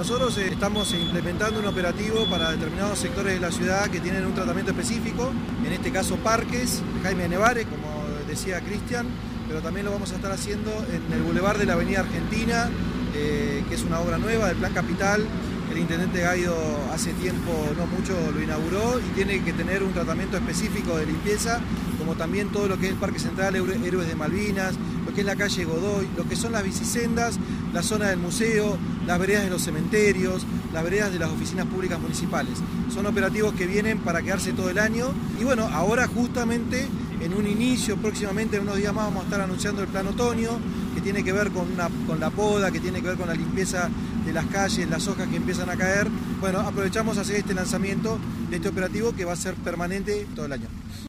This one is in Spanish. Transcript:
nosotros estamos implementando un operativo para determinados sectores de la ciudad que tienen un tratamiento específico, en este caso parques, Jaime Nevares, como decía Cristian, pero también lo vamos a estar haciendo en el Boulevard de la Avenida Argentina, que es una obra nueva del Plan Capital. El intendente Gaido hace tiempo, no mucho, lo inauguró y tiene que tener un tratamiento específico de limpieza, como también todo lo que es el Parque Central, Héroes de Malvinas, lo que es la calle Godoy, lo que son las bicisendas, la zona del museo, las veredas de los cementerios, las veredas de las oficinas públicas municipales. Son operativos que vienen para quedarse todo el año y bueno, ahora justamente en un inicio, próximamente en unos días más vamos a estar anunciando el plan otoño, que tiene que ver con la poda, que tiene que ver con la limpieza de las calles, las hojas que empiezan a caer. Bueno, aprovechamos a hacer este lanzamiento de este operativo que va a ser permanente todo el año.